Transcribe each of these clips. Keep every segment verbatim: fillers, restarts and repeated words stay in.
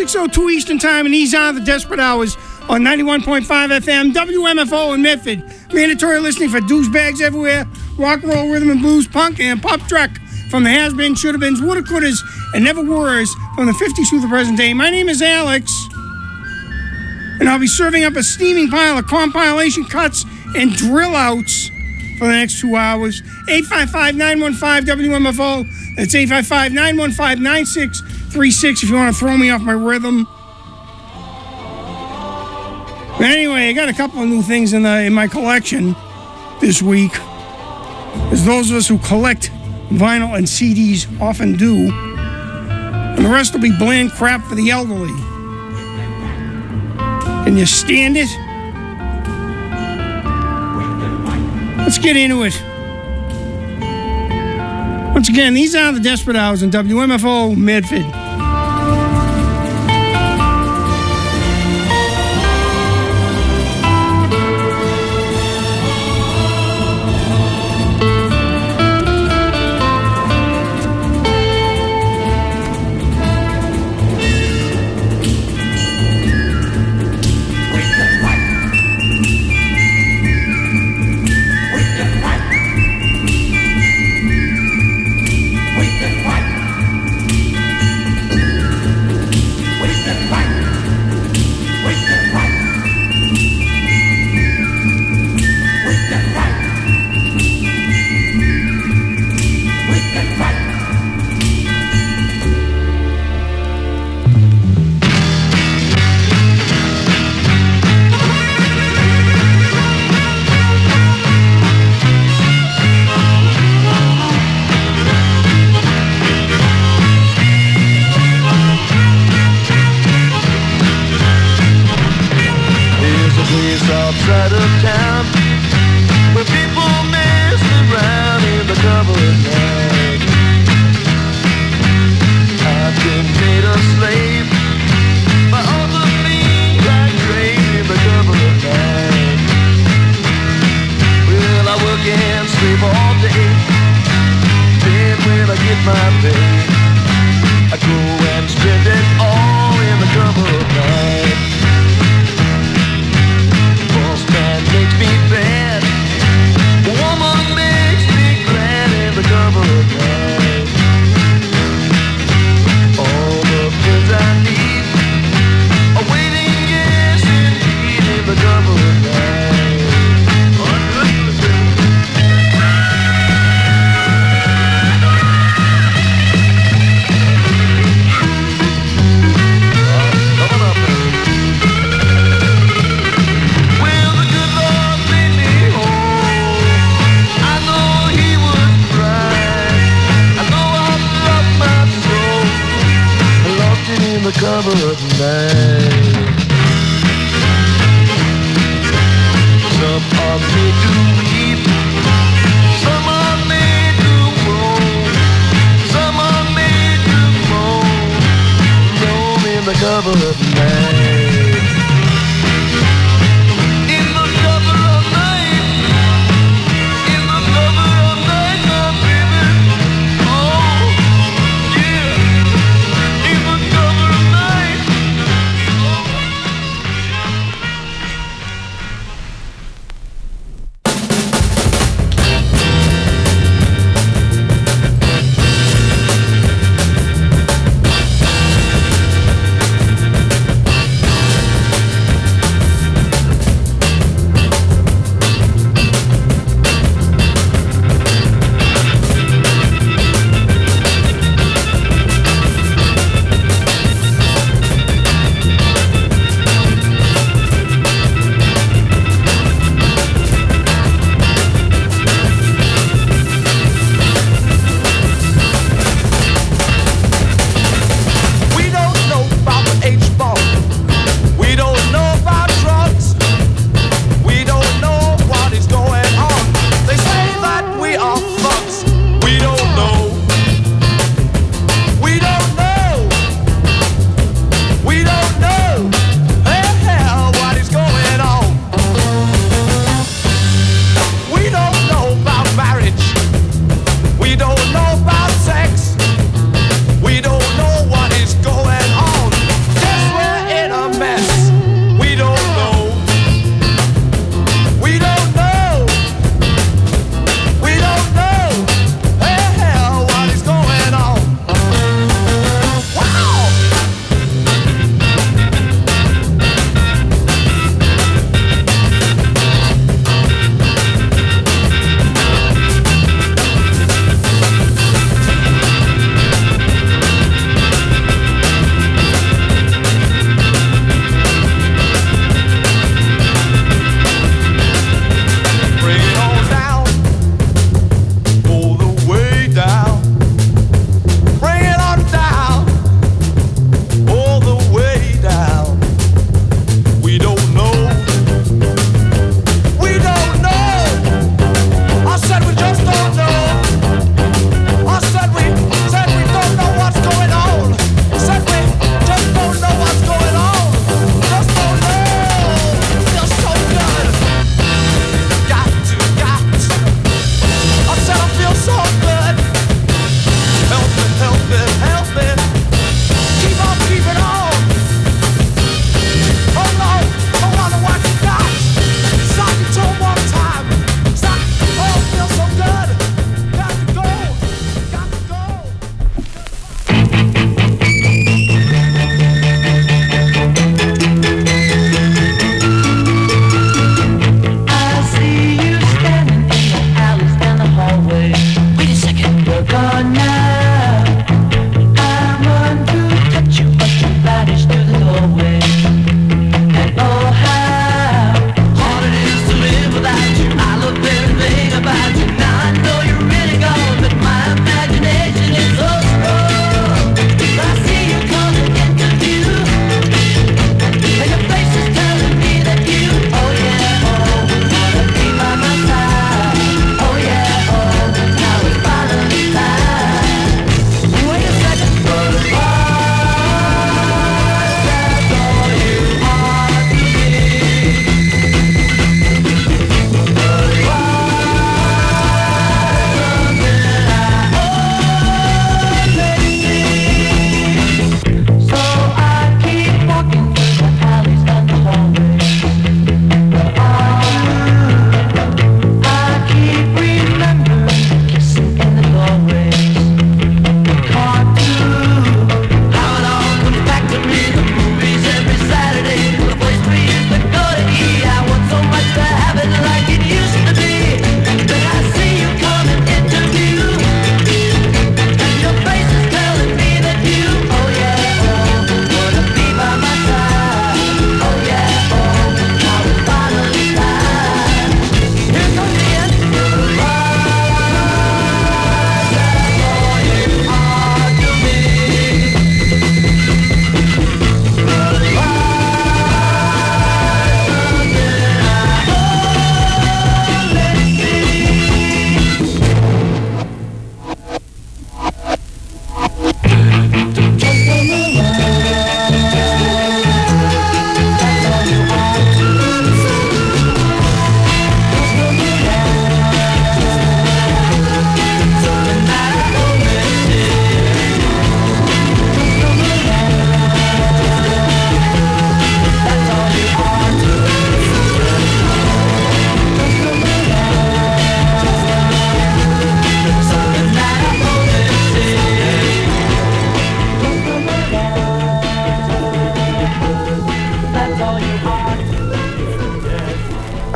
six oh two Eastern Time, and these are the Desperate Hours on ninety-one point five F M, W M F O in Medford. Mandatory listening for douchebags everywhere, rock and roll, rhythm and blues, punk, and pop truck from the has-been, should-have-beens, woulda-couldas, and never-were's from the fifties through the present day. My name is Alex, and I'll be serving up a steaming pile of compilation cuts and drill-outs for the next two hours. eight five five, nine one five, W M F O. That's eight five five, nine one five, nine six three six if you want to throw me off my rhythm. But anyway, I got a couple of new things in the in my collection this week, as those of us who collect vinyl and C Ds often do. And the rest will be bland crap for the elderly. Can you stand it? Let's get into it. Once again, these are the Desperate Hours in W M F O Medford.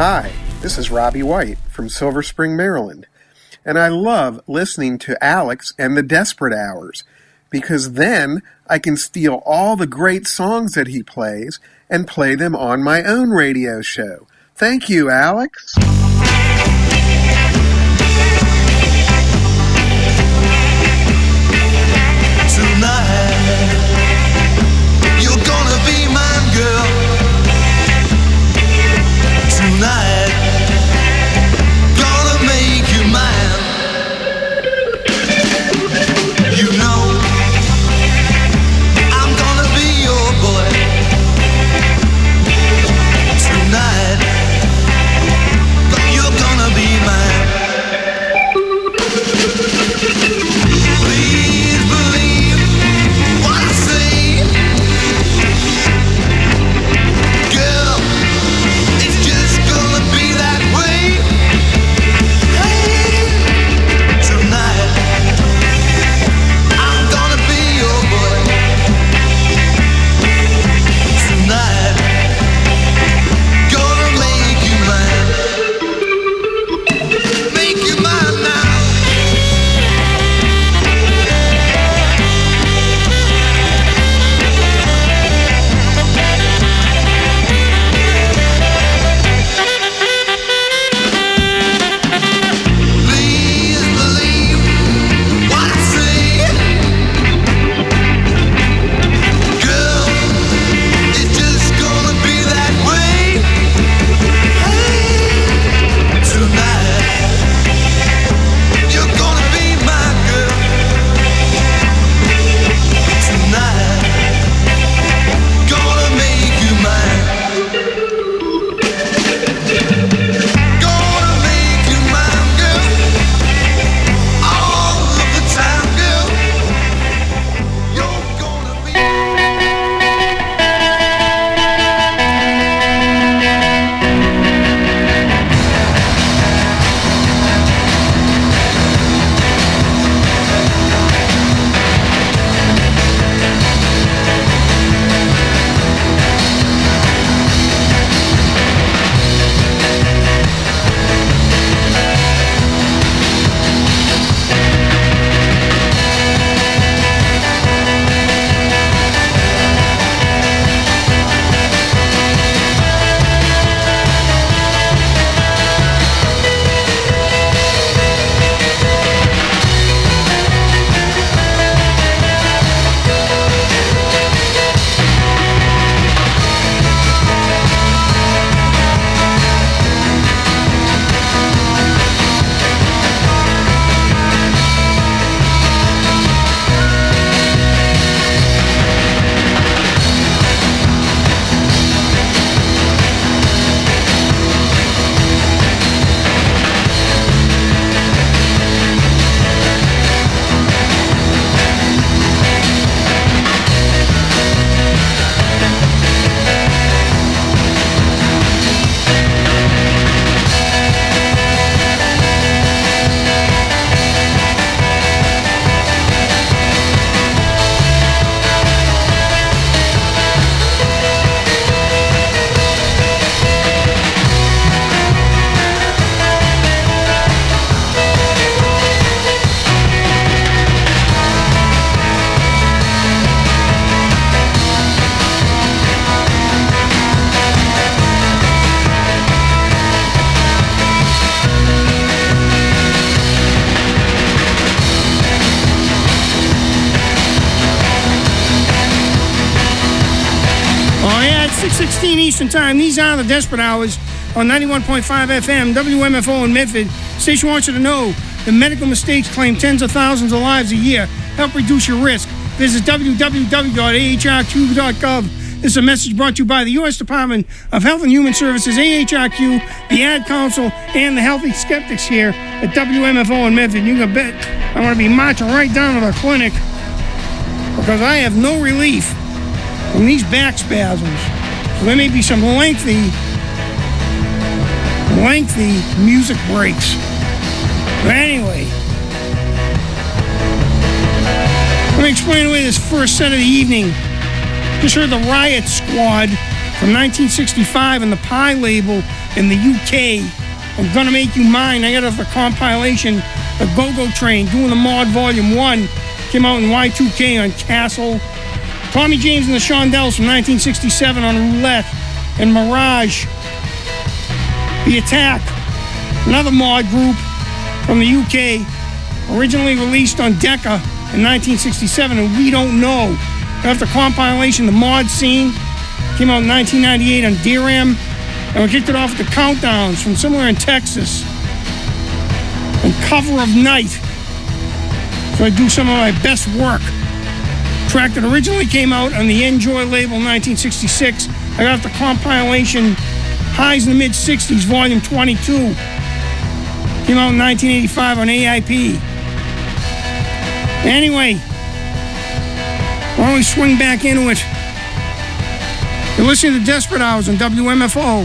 Hi, this is Robbie White from Silver Spring, Maryland, and I love listening to Alex and the Desperate Hours, because then I can steal all the great songs that he plays and play them on my own radio show. Thank you, Alex. Tonight, you're gonna be mine, girl. Tonight, gonna make you mine. You know, I'm gonna be your boy. Tonight, you're gonna be mine. Please believe what I say. Girl, it's just gonna be that way. Hey, tonight, I'm gonna be your boy. Tonight, gonna make you mine. Make you mine now. Please believe what I say. Girl, it's just gonna be that way. Hey, tonight, you're gonna be my girl. Tonight, gonna make you mine. Gonna make you mine, girl. All of the time, girl. You're gonna be. six sixteen Eastern Time. These are the Desperate Hours on ninety-one point five F M, W M F O in Medford. Station wants you to know the medical mistakes claim tens of thousands of lives a year. Help reduce your risk. Visit w w w dot a h r q dot gov. This is a message brought to you by the U S Department of Health and Human Services, A H R Q, the Ad Council, and the Healthy Skeptics here at W M F O in Medford. You can bet I'm going to be marching right down to the clinic because I have no relief from these back spasms. So there may be some lengthy, lengthy music breaks. But anyway, let me explain away this first set of the evening. Just heard the Riot Squad from nineteen sixty-five and the Pie label in the U K. I'm Gonna Make You Mine. I got it off the compilation, The Go-Go Train, doing the Mod Volume one. Came out in Y two K on Castle. Tommy James and the Shondells from nineteen sixty-seven on Roulette. And Mirage, The Attack, another mod group from the U K, originally released on Decca in nineteen sixty-seven, and We Don't Know. After compilation, The Mod Scene, came out in nineteen ninety-eight on D RAM, and we kicked it off with the Countdowns from somewhere in Texas. And Cover of Night, so I do some of my best work. Track that originally came out on the Enjoy label in nineteen sixty-six. I got off the compilation Highs in the Mid-sixties, Volume twenty-two. Came out in nineteen eighty-five on A I P. Anyway, why don't we swing back into it? You're listening to Desperate Hours on W M F O.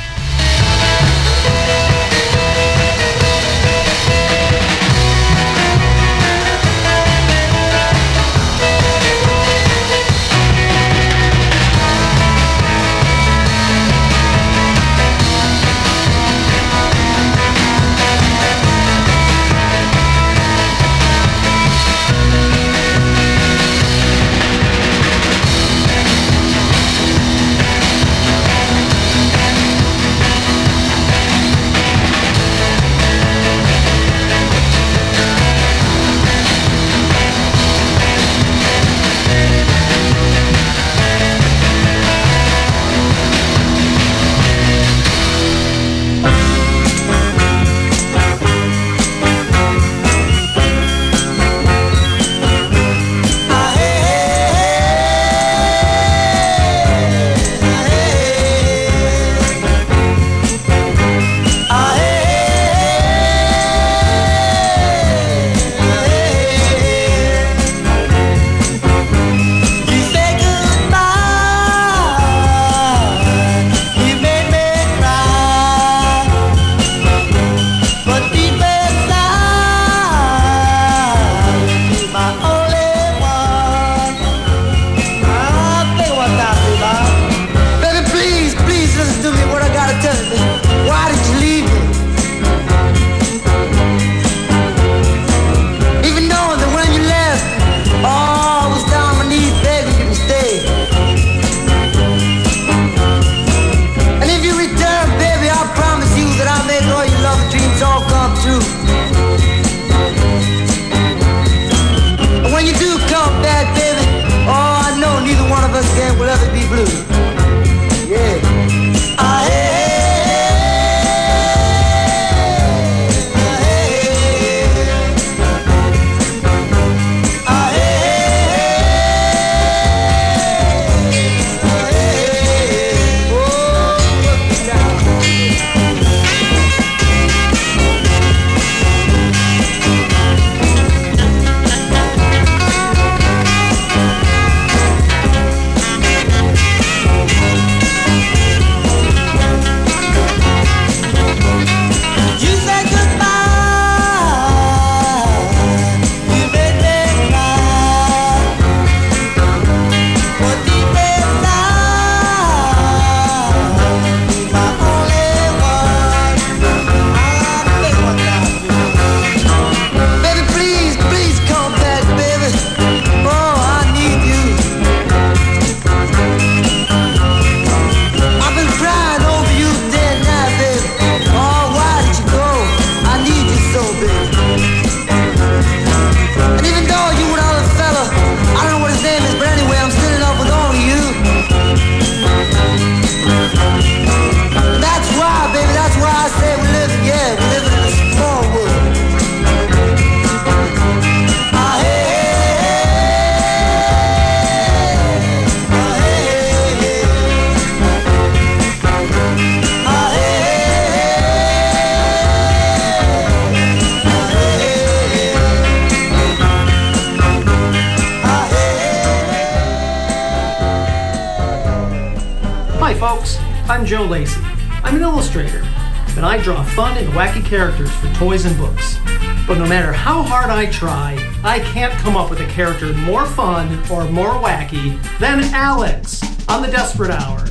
I'm Joe Lacey. I'm an illustrator, and I draw fun and wacky characters for toys and books. But no matter how hard I try, I can't come up with a character more fun or more wacky than Alex on the Desperate Hours.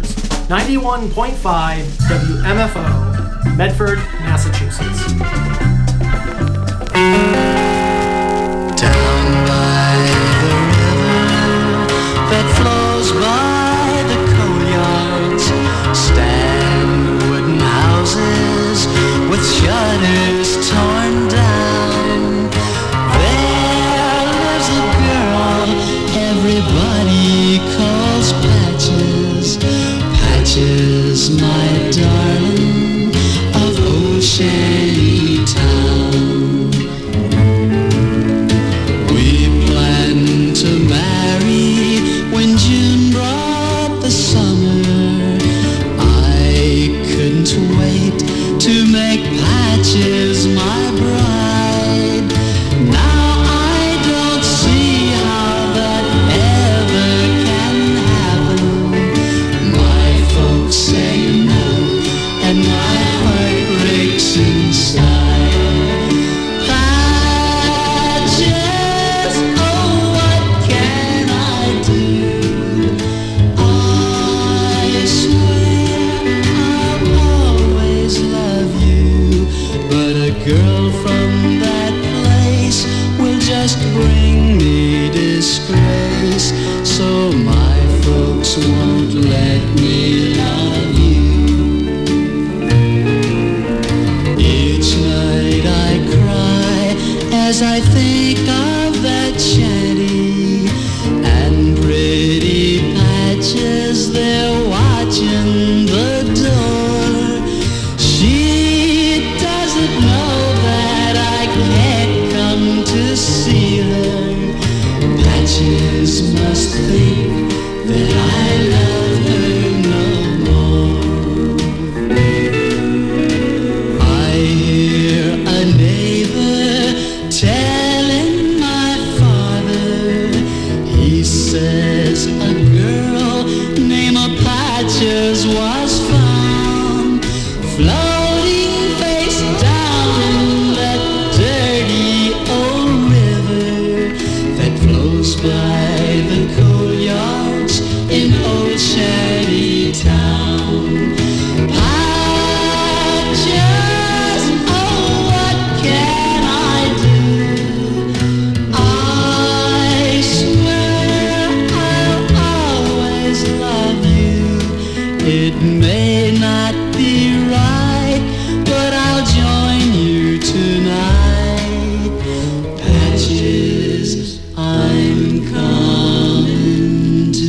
ninety-one point five W M F O, Medford, Massachusetts. Down by the river that flows by the coal yards stand wooden houses with shutters torn down. There lives a girl everybody calls Patches. Patches, my darling, of old Shanty Town. We planned to marry when June brought the summer. I couldn't wait to make Patches my bride. Now I don't see how that ever can happen. My folks say no, and my heart breaks inside. Patches, oh, what can I do? I swear I'll always love you, but a girl from that place will just bring me disgrace. So my folks won't let me love you. Each night I cry as I think of that shanty and pretty Patches there watching the door. She doesn't know that I can't come to see her. Patches must think that I love her no more. I hear a neighbor telling my father, he says a girl named Patches was found floating face down in that dirty old river that flows by the coal yards in old Shanty Town. Patches, oh, what can I do? I swear I'll always love you. It may not be right, but I'll join you tonight. Patches, I'm coming to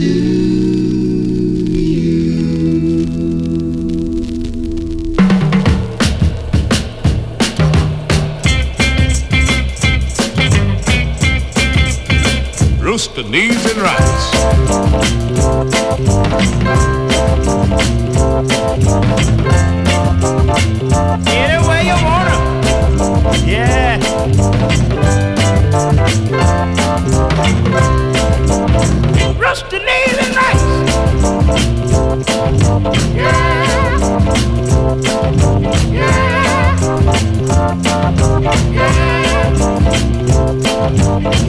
you. Roasted knees and rice. Get it where you want 'em. Yeah. Roasted knees and rice. Yeah. Yeah. Yeah.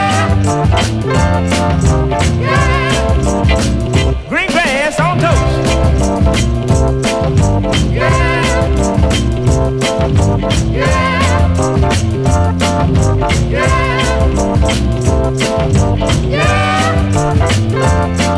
Yeah. Yeah. Green grass on toast. Yeah. Yeah. Yeah. Yeah.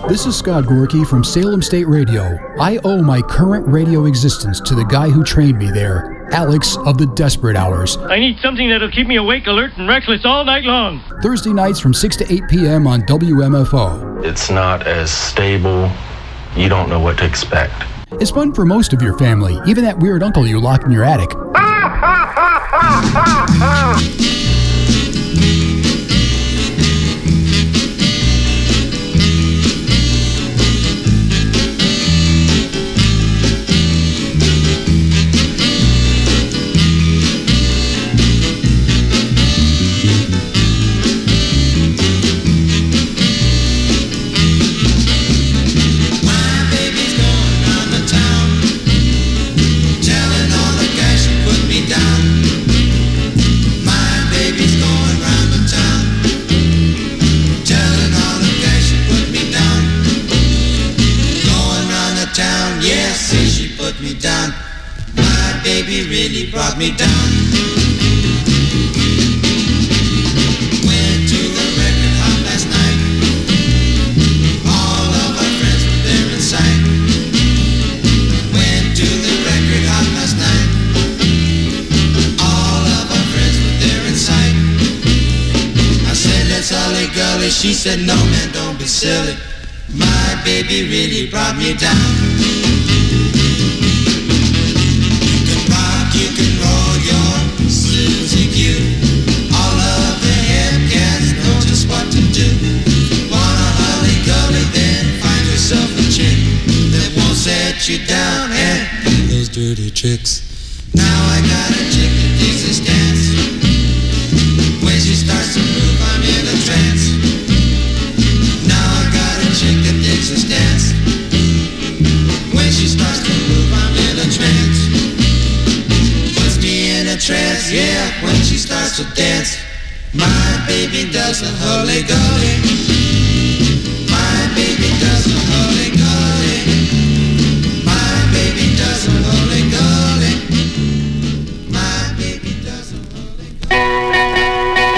This is Scott Gorky from Salem State Radio. I owe my current radio existence to the guy who trained me there, Alex of the Desperate Hours. I need something that'll keep me awake, alert, and restless all night long. Thursday nights from six to eight p.m. on W M F O. It's not as stable. You don't know what to expect. It's fun for most of your family, even that weird uncle you locked in your attic. Brought me down. Went to the record hop last night. All of our friends were there in sight. Went to the record hop last night. All of our friends were there in sight. I said, let's holly gully. She said, no man, don't be silly. My baby really brought me down. You can roll your Susie Q. All of the head cats know just what to do. Wanna holly gully, then find yourself a chick that won't set you down and do those dirty tricks. Now I got a chick that digs this dance. When she starts to move, I'm in a trance. Now I got a chick that digs this dance. When she starts to move, I'm in a trance. Trance, yeah, when she starts to dance. My baby does the holy gully. My baby does the holy gully. My baby does the holy gully. My baby does the holy gully.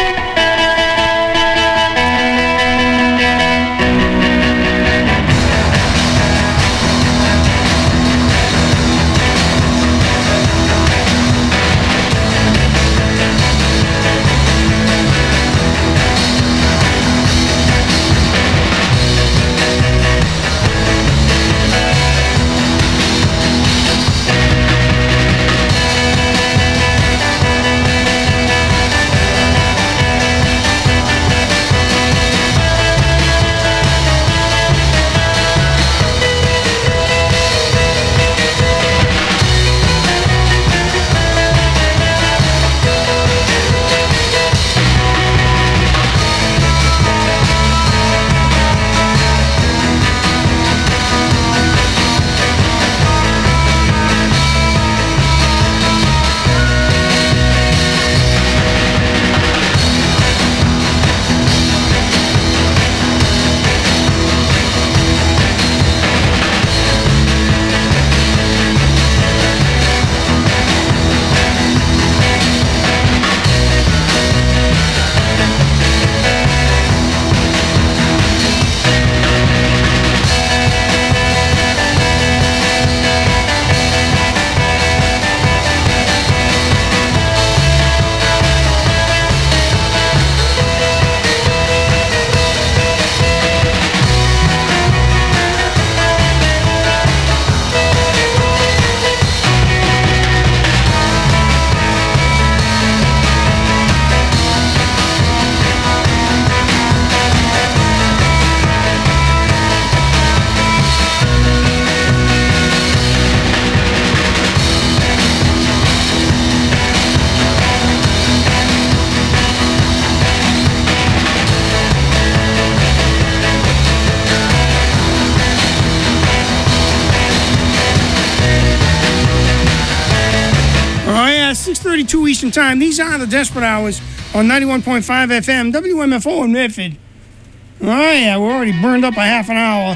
six thirty-two Eastern Time. These are the Desperate Hours on ninety-one point five F M, W M F O in Medford. Oh, yeah, we're already burned up a half an hour.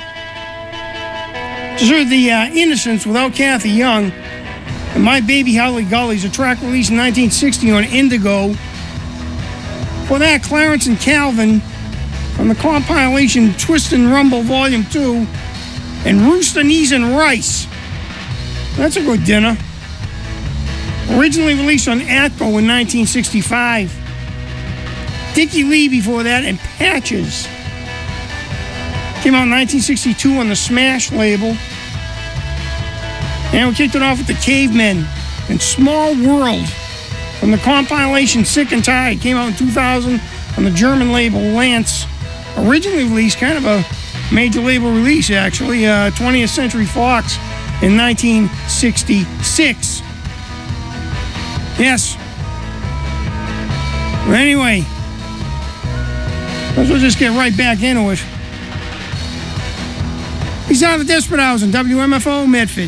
Just heard the uh, Innocents without Kathy Young. And My Baby Holly Gully's a track released in nineteen sixty on Indigo. For that, Clarence and Calvin from the compilation Twist and Rumble Volume two, and Rooster Knees and Rice. That's a good dinner. Originally released on Atco in nineteen sixty-five. Dickie Lee before that, and Patches. Came out in nineteen sixty-two on the Smash label. And we kicked it off with the Cavemen and Small World from the compilation Sick and Tired. Came out in two thousand on the German label Lance. Originally released, kind of a major label release actually, uh, twentieth Century Fox in nineteen sixty-six. Yes. But anyway, let's just get right back into it. These are the Desperate Hours on W M F O Medford.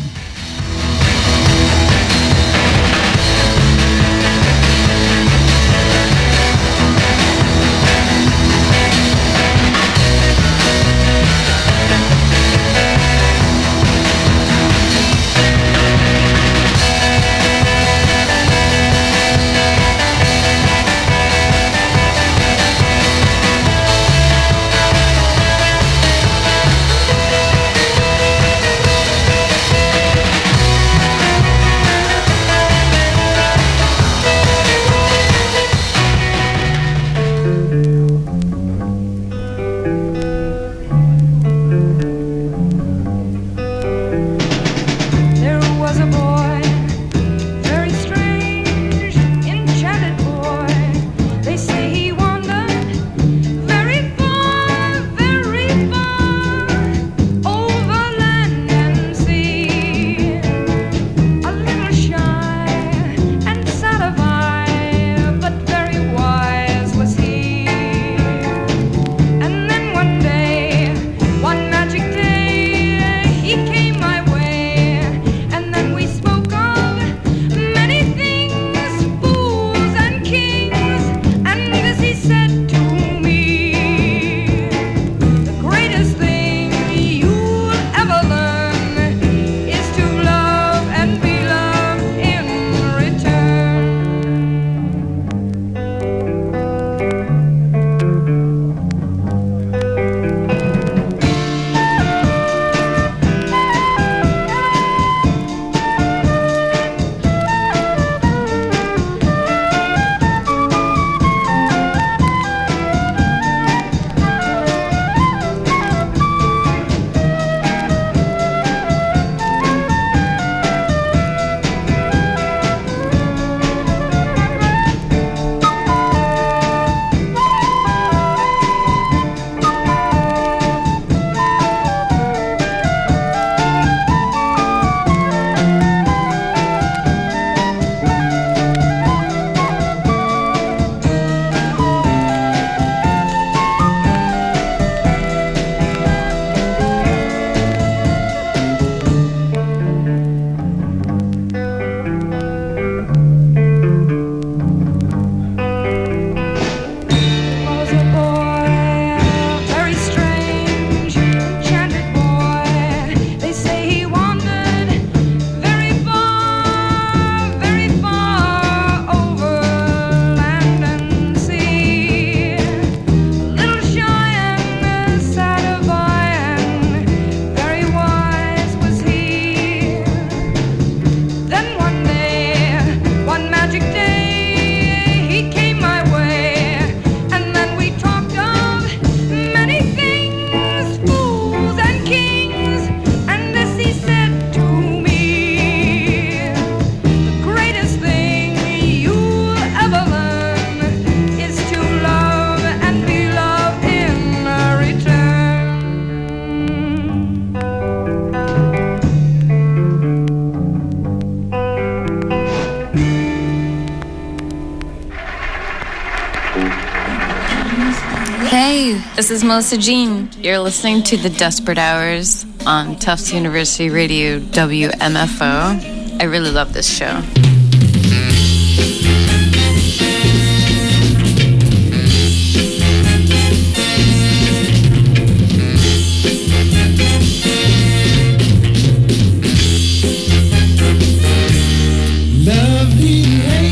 Hey, this is Melissa Jean. You're listening to The Desperate Hours on Tufts University Radio W M F O. I really love this show.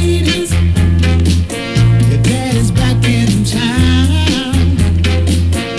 Your daddy's back in town.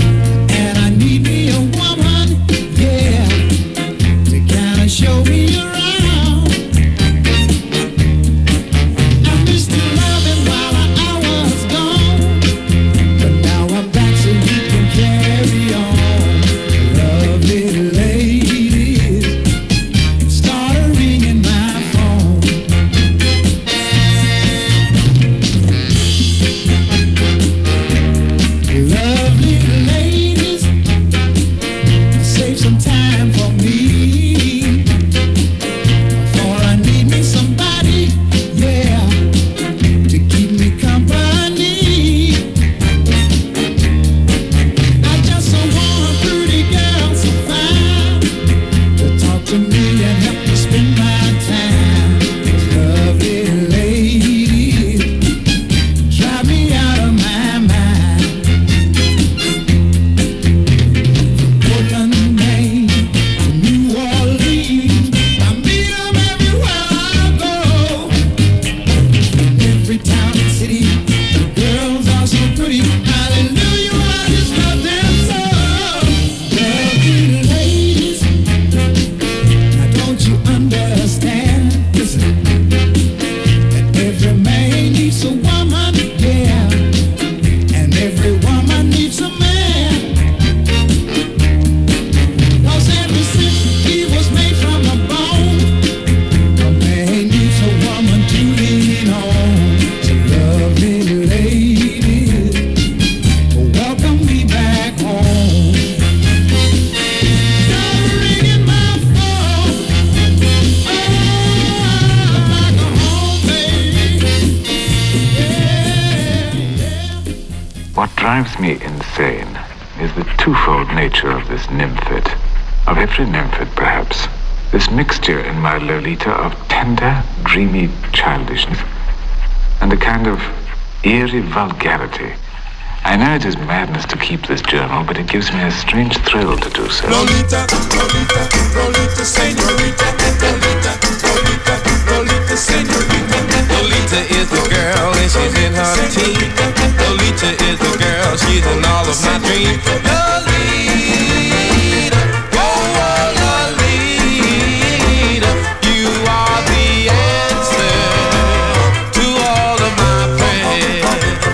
What drives me insane is the twofold nature of this nymphid, of every nymphid perhaps. This mixture in my Lolita of tender, dreamy childishness and a kind of eerie vulgarity. I know it is madness to keep this journal, but it gives me a strange thrill to do so. Lolita, Lolita, Lolita, señorita, Lolita, Lolita, Lolita, señorita. Lolita is the girl and she's in her teens. Lolita is the girl, she's in all of my dreams. Lolita, oh, oh, Lolita, you are the answer to all of my prayers.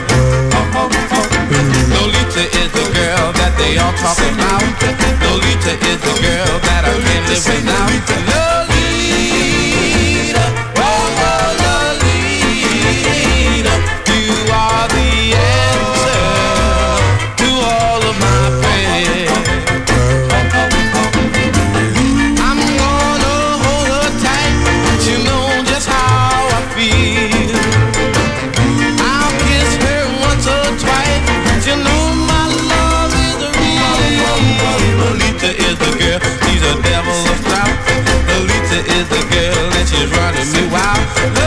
Lolita is the girl that they all talk about. Lolita is the girl that I can't live without. Lolita, oh, oh, Lolita, you are the answer to all of my prayers. I'm gonna hold her tight, you know just how I feel. I'll kiss her once or twice, you know my love is real. Lolita is the girl, she's a devil of doubt. Lolita is the girl and she's running me wild.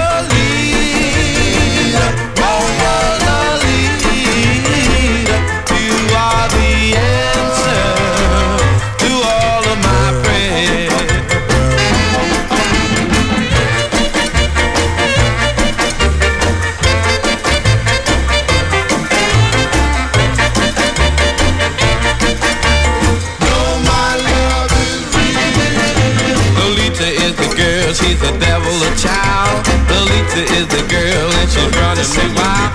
Lolita, oh, oh, Lolita, you are the answer to all of my prayers. Lolita is the girl, she's the devil a child. Lolita is the girl and she's running me wild.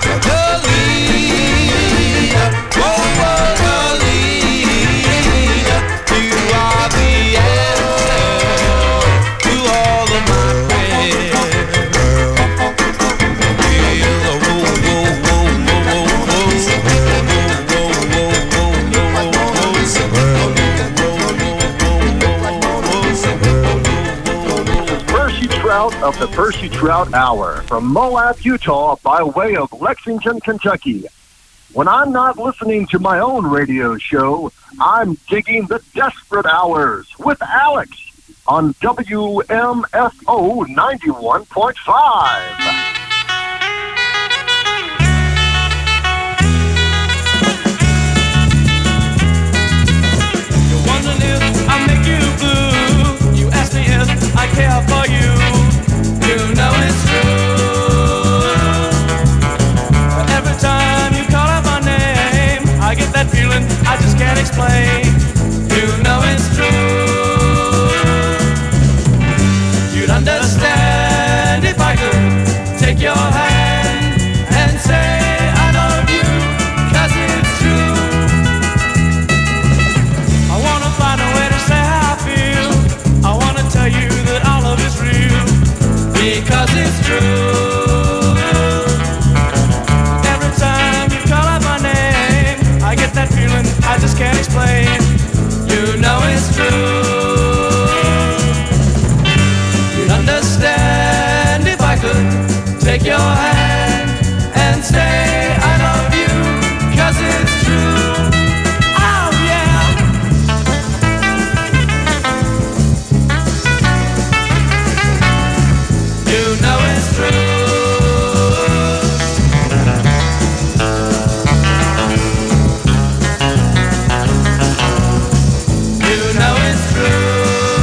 Lolita, oh, oh, Lolita, you are the answer to all of my prayers. Yeah, oh, whoa, whoa, whoa, whoa, whoa, Percy Trout of the Percy Trout Hour from Moab, Utah, by way of Lexington, Kentucky. When I'm not listening to my own radio show, I'm digging the Desperate Hours with Alex on W M F O ninety-one point five. You're wondering if I make you blue. You ask me if I care for you. You know it's true. Every time you call out my name, I get that feeling I just can't explain. You know it's true. You'd understand if I could take your hand and say I love you, 'cause it's true. I wanna find a way to say how I feel. I wanna tell you that our love is real, because it's true. Every time you call out my name, I get that feeling I just can't explain. You know it's true. You'd understand if I could take your hand and say I love you, 'cause it's true. Oh yeah. You know it's true. You know it's true.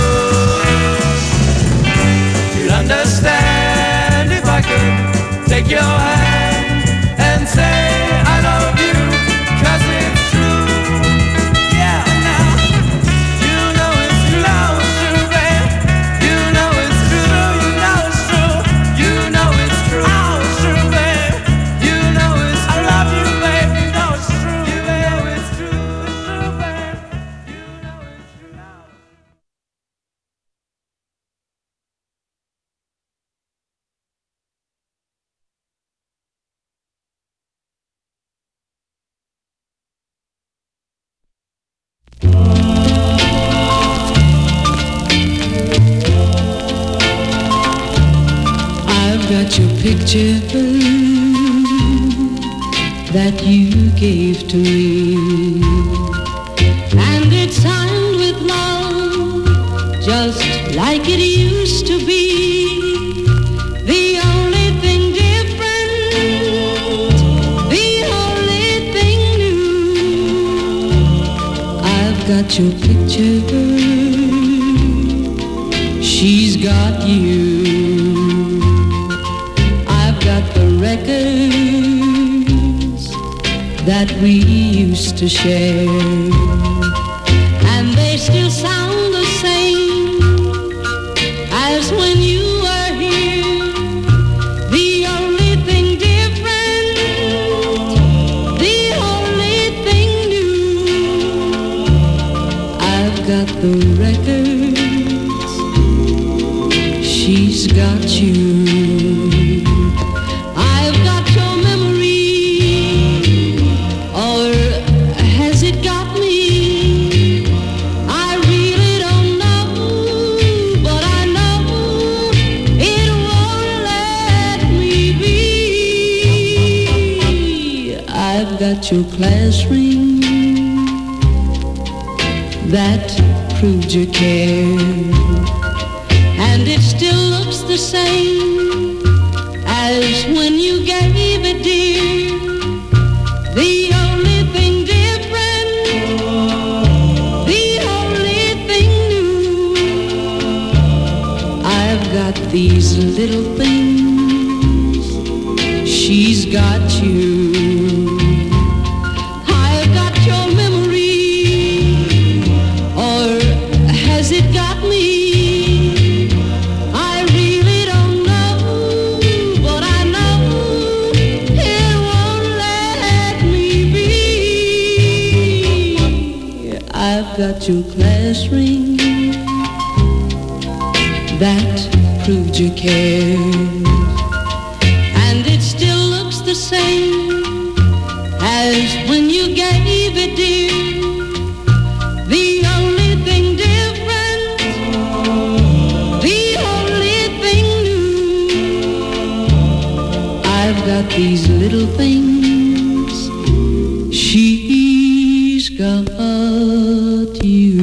You'd understand if I could take your hand and say I love you, 'cause it's true. Yeah, now. You know it's true, know it's true, babe. You know it's true, you know it's true. You know it's true, oh, it's true, babe. You know it's, I love you, babe. You know it's true, you know it's true, it's true, babe. You know it's true. I've got your picture that you gave to me. And it's signed with love, just like it used to be. The only thing different, the only thing new, I've got your picture, she's got you. I've got the records that we used to share, and they still sound the same as when you were here. The only thing different, the only thing new, I've got the records, she's got you. I've got your memory, or has it got me? I really don't know, but I know it won't let me be. I've got your class ring that proved your care, and it still looks the same as when you gave it, dear. The only thing different, the only thing new, I've got these little things, she's got you. I've got your memory, or has it got me? I really don't know, but I know it won't let me be. I've got your class ring that proved your care, and it still looks the same as when you gave it, dear. The only thing different, the only thing new, I've got these little things, she's got you.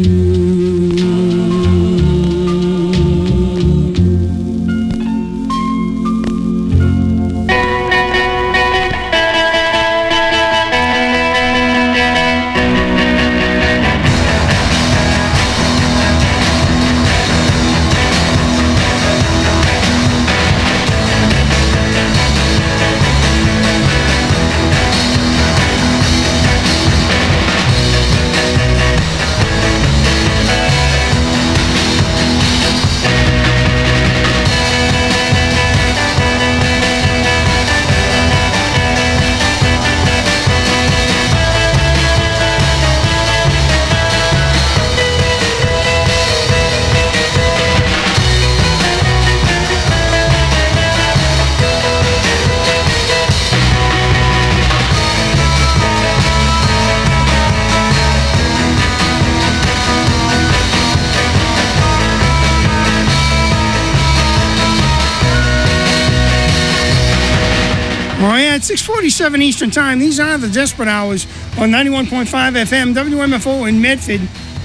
Well, yeah, it's six forty-seven Eastern Time. These are the Desperate Hours on ninety-one point five F M, W M F O in Medford.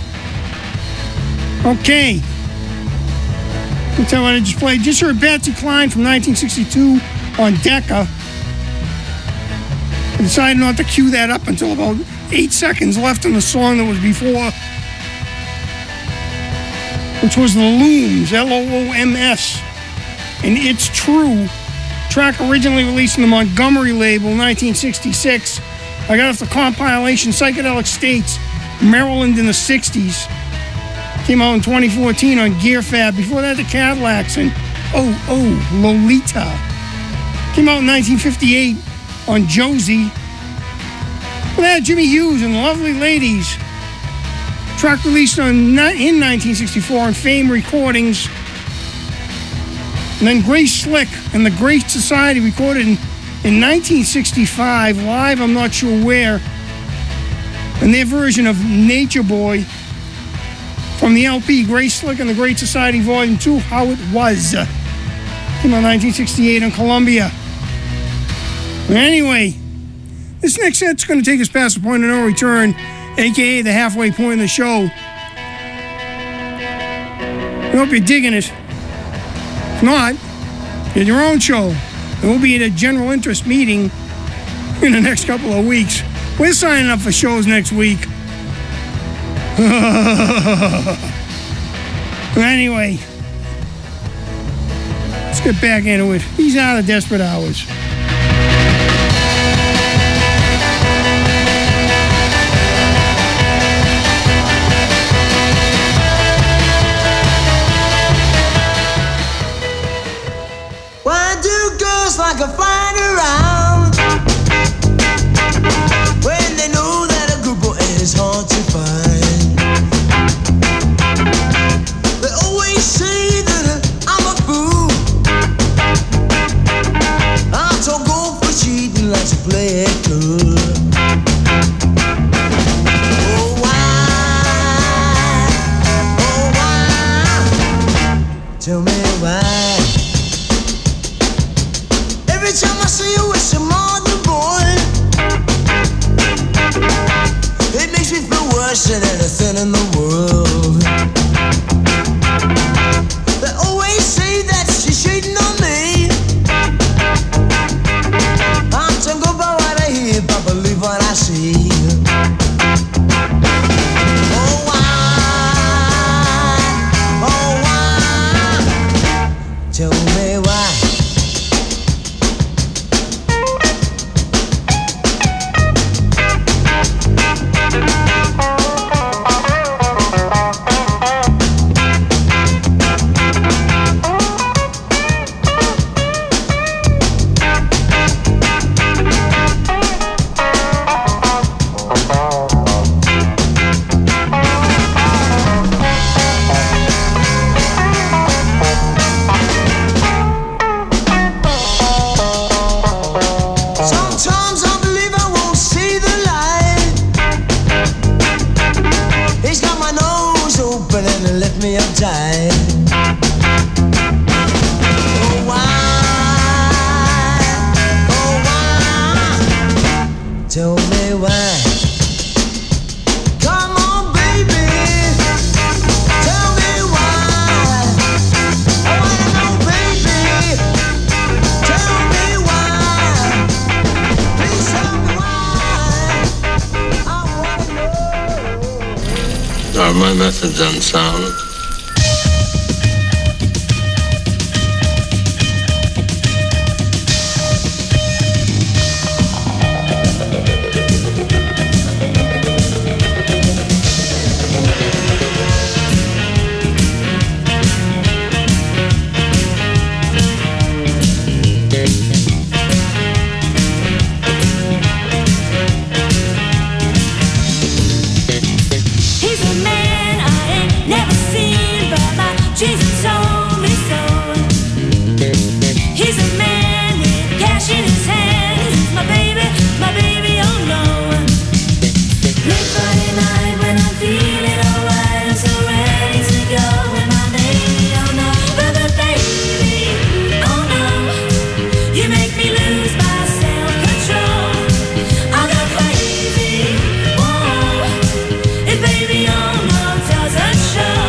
Okay. I'll tell you what I just played. Just heard Patsy Cline from nineteen sixty-two on Decca. I decided not to cue that up until about eight seconds left in the song that was before, which was the Looms, L O O M S. And It's True. Track originally released in the Montgomery label, nineteen sixty-six. I got off the compilation Psychedelic States, Maryland in the sixties. Came out in twenty fourteen on Gear Fab. Before that, the Cadillacs and Oh, Oh, Lolita. Came out in nineteen fifty-eight on Josie. Before that, Jimmy Hughes and Lovely Ladies. Track released on, in nineteen sixty-four on Fame Recordings. And then Grace Slick and the Great Society recorded in, in nineteen sixty-five, live, I'm not sure where, and their version of Nature Boy from the L P Grace Slick and the Great Society Volume two, How It Was. Came out in nineteen sixty-eight on Columbia. Anyway, This next set's going to take us past the point of no return, a k a the halfway point of the show. We hope you're digging it. If not, get your own show. And we'll be at a general interest meeting in the next couple of weeks. We're signing up for shows next week. Anyway, let's get back into it. These are the Desperate Hours. Why do girls like to find around when they know that a good boy is hard to find? They always say that I'm a fool. I don't go for cheating, like to play it cool. Oh why? Oh why? Tell me why? Every time I see you with some other boy, it makes me feel worse than anything in the world. They always say that she's cheating on me. I don't go by what I hear, but believe what I see. Oh why? Oh why? Tell me why? Sometimes I believe I won't see the light. He's got my nose open and he left me uptight. Oh why? Oh why? Tell me why? Come on, baby. Tell me why? I wanna know, baby. Tell me why? Please tell me why. I wanna know. Are my methods unsound? He's a man I ain't never seen, but my Jesus told me so. He's a man with cash in his hand. He's my baby, my baby, oh no. Late Friday night when I'm feeling alright, I'm so ready to go with my baby, oh no. But the baby, oh no, you make me lose my self-control. I go crazy, whoa. If baby on love doesn't show.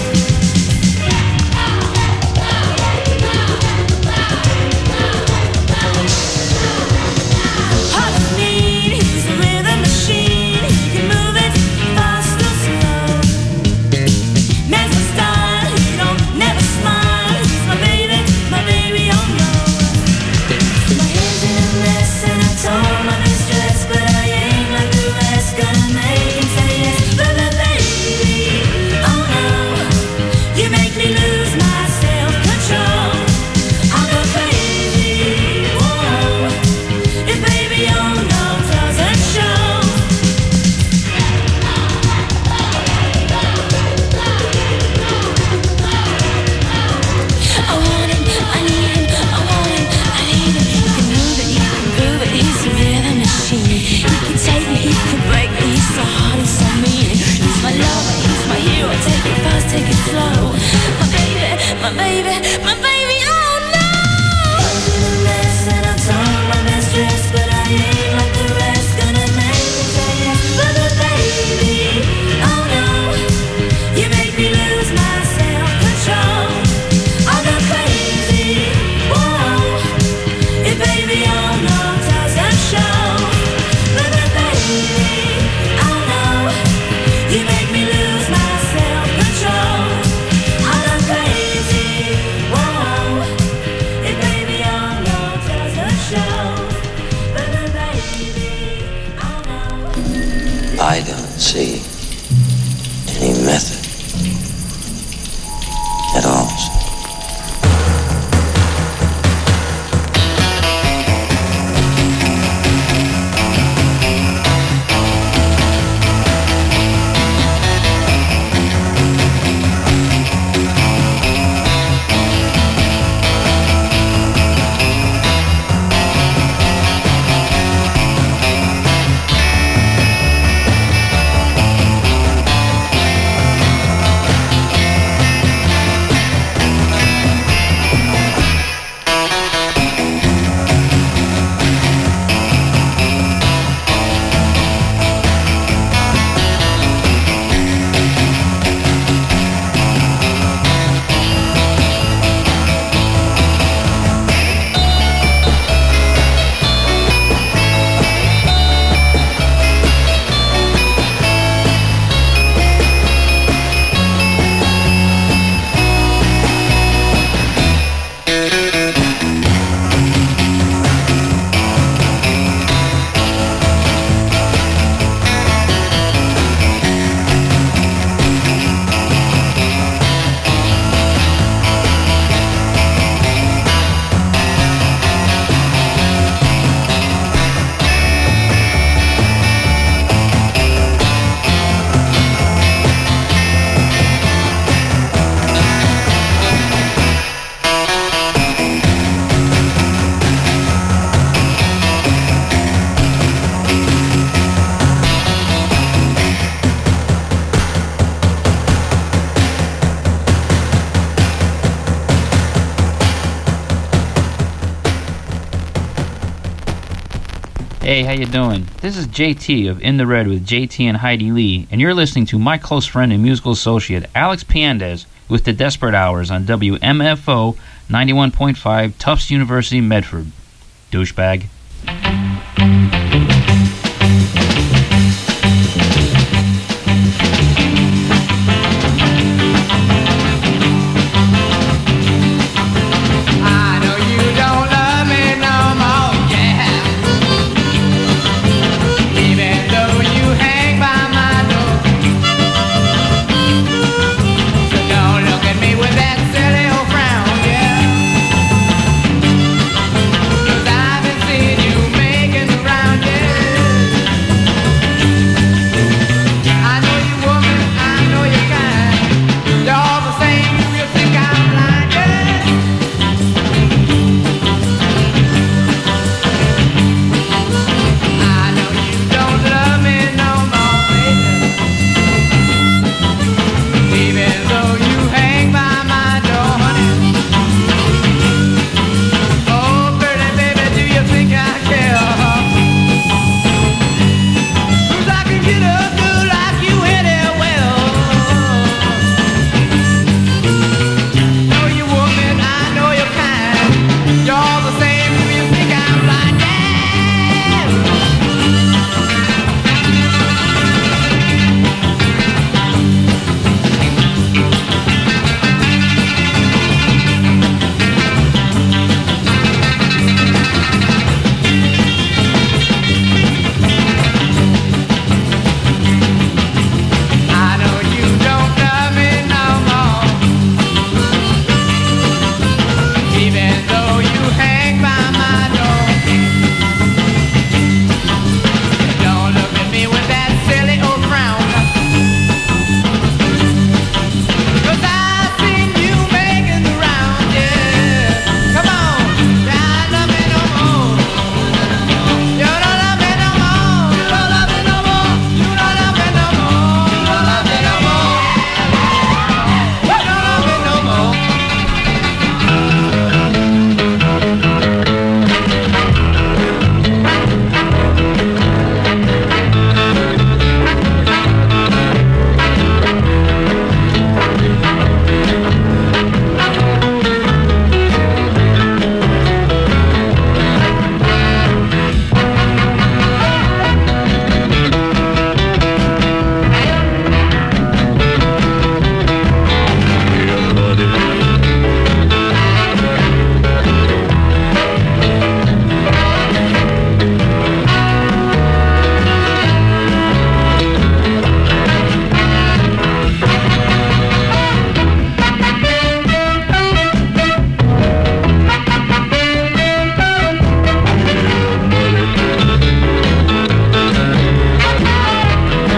All I need is a rhythm machine. He can move it fast or slow. Man's my style, he don't never smile. He's my baby, my baby, oh no. My head's in a mess and I told my mistress, but I ain't like the rest, gonna make him say yes. But the baby, oh no, you make me lose my self-control. I go crazy, whoa, if baby oh no doesn't show. I want him, I need him, I want him, I need him. He can move it, he can prove it, he's a rhythm machine. He can take me, he can break me, he's so hard and so mean. He's my lover, he's my hero, take it fast, take it slow. My baby, my baby, my baby, oh no. I'm in a mess and I told my mistress, but I ain't like the rest. I don't see any method at all. Hey, how you doing? This is J T of In the Red with J T and Heidi Lee, and you're listening to my close friend and musical associate, Alex Piandez, with the Desperate Hours on W M F O ninety-one point five, Tufts University, Medford. Douchebag.